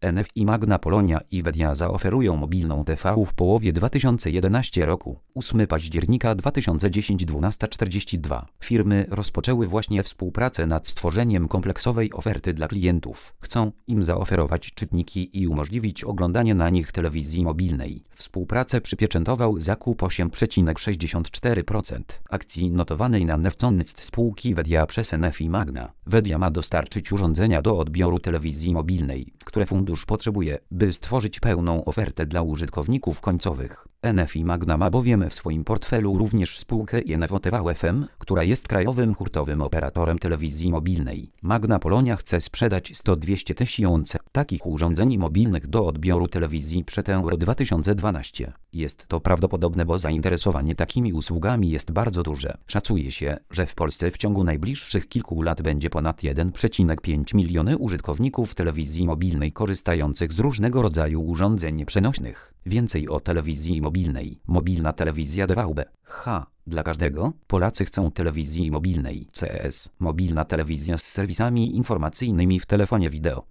NFI, Magna Polonia i Wedia zaoferują mobilną TV w połowie 2011 roku. 8 października 2010, 12:42. Firmy rozpoczęły właśnie współpracę nad stworzeniem kompleksowej oferty dla klientów. Chcą im zaoferować czytniki i umożliwić oglądanie na nich telewizji mobilnej. Współpracę przypieczętował zakup 8,64% akcji notowanej na Newsonst spółki Wedia przez NFI Magna. Wedia ma dostarczyć urządzenia do odbioru telewizji mobilnej, które fundusz potrzebuje, by stworzyć pełną ofertę dla użytkowników końcowych. NFI Magna ma bowiem w swoim portfelu również spółkę INVO FM, która jest krajowym hurtowym operatorem telewizji mobilnej. Magna Polonia chce sprzedać 100-200 tysięcy takich urządzeń mobilnych do odbioru telewizji przed Euro 2012. Jest to prawdopodobne, bo zainteresowanie takimi usługami jest bardzo duże. Szacuje się, że w Polsce w ciągu najbliższych kilku lat będzie ponad 1,5 miliony użytkowników telewizji mobilnej korzystających z różnego rodzaju urządzeń przenośnych. Więcej o telewizji mobilnej. Mobilna telewizja DVB. Dla każdego. Polacy chcą telewizji mobilnej. CS. Mobilna telewizja z serwisami informacyjnymi w telefonie wideo.